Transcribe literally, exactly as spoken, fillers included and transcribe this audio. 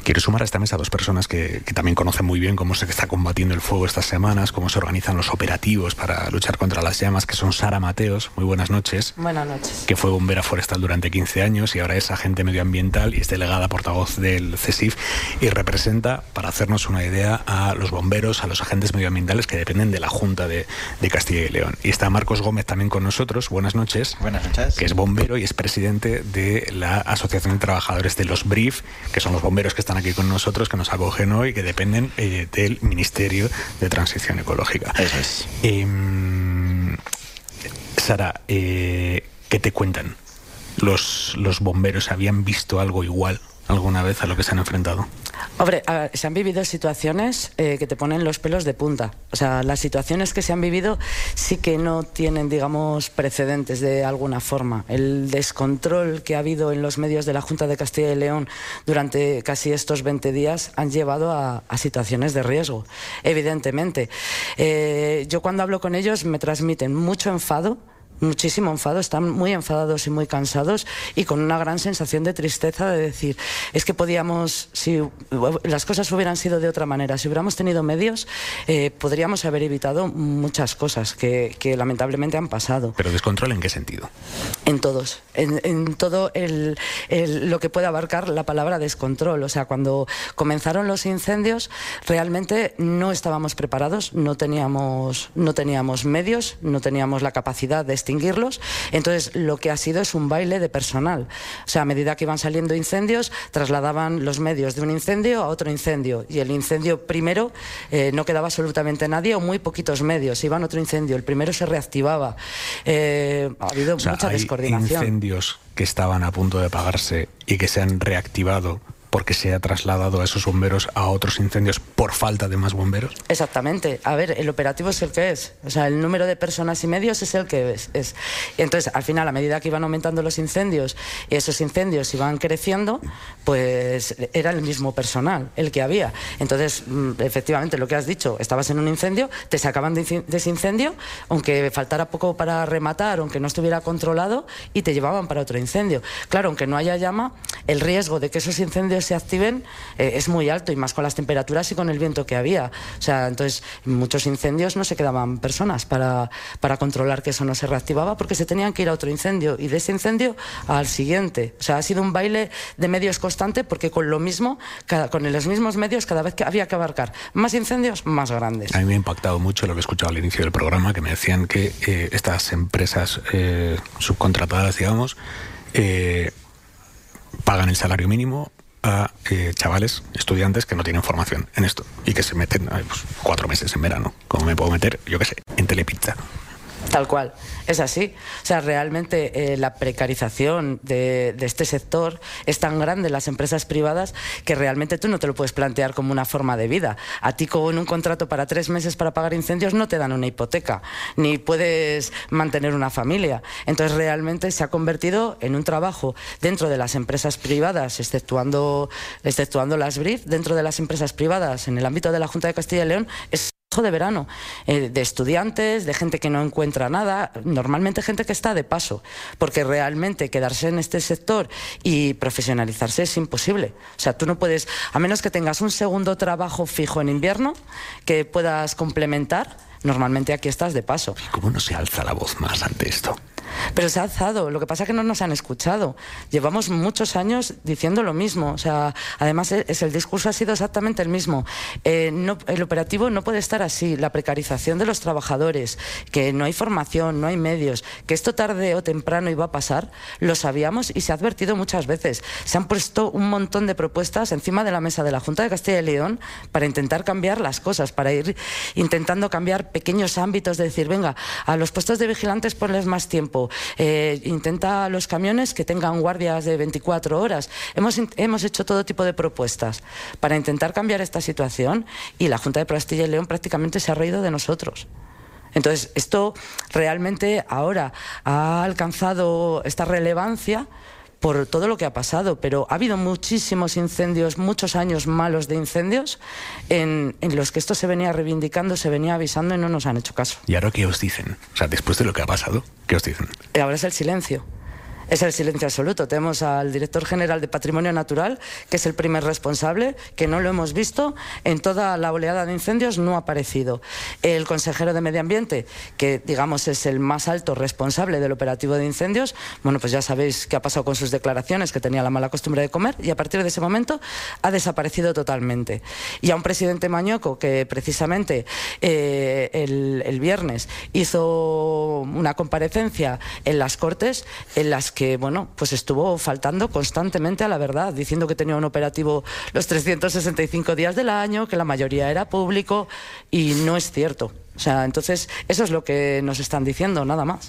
Quiero sumar a esta mesa a dos personas que, que también conocen muy bien cómo se está combatiendo el fuego estas semanas, cómo se organizan los operativos para luchar contra las llamas, que son Sara Mateos. Muy buenas noches. Buenas noches. Que fue bombera forestal durante quince años y ahora es agente medioambiental y es delegada portavoz del C E S I F y representa, para hacernos una idea, a los bomberos, a los agentes medioambientales que dependen de la Junta de, de Castilla y León. Y está Marcos Gómez también con nosotros. Buenas noches. Buenas noches. Que es bombero y es presidente de la Asociación de Trabajadores de los B R I F, que son los bomberos que están aquí con nosotros, que nos acogen hoy, que dependen eh, del Ministerio de Transición Ecológica. Eso es. Eh, Sara, eh, ¿qué te cuentan? ¿Los, los bomberos habían visto algo igual alguna vez a lo que se han enfrentado? Hombre, a ver, se han vivido situaciones eh, que te ponen los pelos de punta. O sea, las situaciones que se han vivido sí que no tienen, digamos, precedentes de alguna forma. El descontrol que ha habido en los medios de la Junta de Castilla y León durante casi estos veinte días han llevado a, a situaciones de riesgo, evidentemente. Eh, yo cuando hablo con ellos me transmiten mucho enfado, muchísimo enfado, están muy enfadados y muy cansados y con una gran sensación de tristeza de decir, es que podíamos, si las cosas hubieran sido de otra manera, si hubiéramos tenido medios, eh, podríamos haber evitado muchas cosas que, que lamentablemente han pasado. ¿Pero descontrol en qué sentido? En todos, en, en todo el, el, lo que puede abarcar la palabra descontrol. O sea, cuando comenzaron los incendios, realmente no estábamos preparados, no teníamos, no teníamos medios, no teníamos la capacidad de extinguirlos, entonces lo que ha sido es un baile de personal. O sea, a medida que iban saliendo incendios, trasladaban los medios de un incendio a otro incendio, y el incendio primero eh, no quedaba absolutamente nadie o muy poquitos medios, iba a otro incendio, el primero se reactivaba. Eh, ha habido o sea, mucha hay descoordinación. Incendios que estaban a punto de apagarse y que se han reactivado porque se ha trasladado a esos bomberos a otros incendios por falta de más bomberos. Exactamente. A ver, el operativo es el que es. O sea, el número de personas y medios es el que es. es. Y entonces, al final, a medida que iban aumentando los incendios y esos incendios iban creciendo, pues era el mismo personal el que había. Entonces, efectivamente, lo que has dicho, estabas en un incendio, te sacaban de ese incendio, aunque faltara poco para rematar, aunque no estuviera controlado, y te llevaban para otro incendio. Claro, aunque no haya llama, el riesgo de que esos incendios se activen eh, es muy alto, y más con las temperaturas y con el viento que había. O sea, entonces en muchos incendios no se quedaban personas para, para controlar que eso no se reactivaba, porque se tenían que ir a otro incendio y de ese incendio al siguiente. O sea, ha sido un baile de medios constante, porque con lo mismo, cada, con los mismos medios, cada vez que había que abarcar más incendios más grandes. A mí me ha impactado mucho lo que he escuchado al inicio del programa, que me decían que eh, estas empresas eh, subcontratadas, digamos, eh, pagan el salario mínimo a eh, chavales, estudiantes que no tienen formación en esto y que se meten eh, pues, cuatro meses en verano, como me puedo meter, yo qué sé, en Telepizza. Tal cual, es así. O sea, realmente eh, la precarización de, de este sector es tan grande en las empresas privadas que realmente tú no te lo puedes plantear como una forma de vida. A ti con un contrato para tres meses para pagar incendios no te dan una hipoteca, ni puedes mantener una familia. Entonces realmente se ha convertido en un trabajo dentro de las empresas privadas, exceptuando, exceptuando las B R I F, dentro de las empresas privadas, en el ámbito de la Junta de Castilla y León, es de verano, eh, de estudiantes, de gente que no encuentra nada, normalmente gente que está de paso, porque realmente quedarse en este sector y profesionalizarse es imposible. O sea, tú no puedes, a menos que tengas un segundo trabajo fijo en invierno que puedas complementar, normalmente aquí estás de paso. ¿Y cómo no se alza la voz más ante esto? Pero se ha alzado, lo que pasa es que no nos han escuchado. Llevamos muchos años diciendo lo mismo. O sea, además es, el discurso ha sido exactamente el mismo. Eh, no, el operativo no puede estar así. La precarización de los trabajadores, que no hay formación, no hay medios, que esto tarde o temprano iba a pasar, lo sabíamos y se ha advertido muchas veces. Se han puesto un montón de propuestas encima de la mesa de la Junta de Castilla y León para intentar cambiar las cosas, para ir intentando cambiar pequeños ámbitos, de decir, venga, a los puestos de vigilantes ponles más tiempo. Eh, intenta a los camiones que tengan guardias de veinticuatro horas. Hemos, hemos hecho todo tipo de propuestas para intentar cambiar esta situación y la Junta de Castilla y León prácticamente se ha reído de nosotros. Entonces, esto realmente ahora ha alcanzado esta relevancia por todo lo que ha pasado, pero ha habido muchísimos incendios, muchos años malos de incendios en, en los que esto se venía reivindicando, se venía avisando y no nos han hecho caso. ¿Y ahora qué os dicen? O sea, después de lo que ha pasado, ¿qué os dicen? Ahora es el silencio. Es el silencio absoluto. Tenemos al director general de Patrimonio Natural, que es el primer responsable, que no lo hemos visto. En toda la oleada de incendios no ha aparecido. El consejero de Medio Ambiente, que digamos es el más alto responsable del operativo de incendios, bueno, pues ya sabéis qué ha pasado con sus declaraciones, que tenía la mala costumbre de comer, y a partir de ese momento ha desaparecido totalmente. Y a un presidente mañoco que precisamente eh, el, el viernes hizo una comparecencia en las Cortes en las que, bueno, pues estuvo faltando constantemente a la verdad, diciendo que tenía un operativo los trescientos sesenta y cinco días del año, que la mayoría era público, y no es cierto. O sea, entonces eso es lo que nos están diciendo, nada más.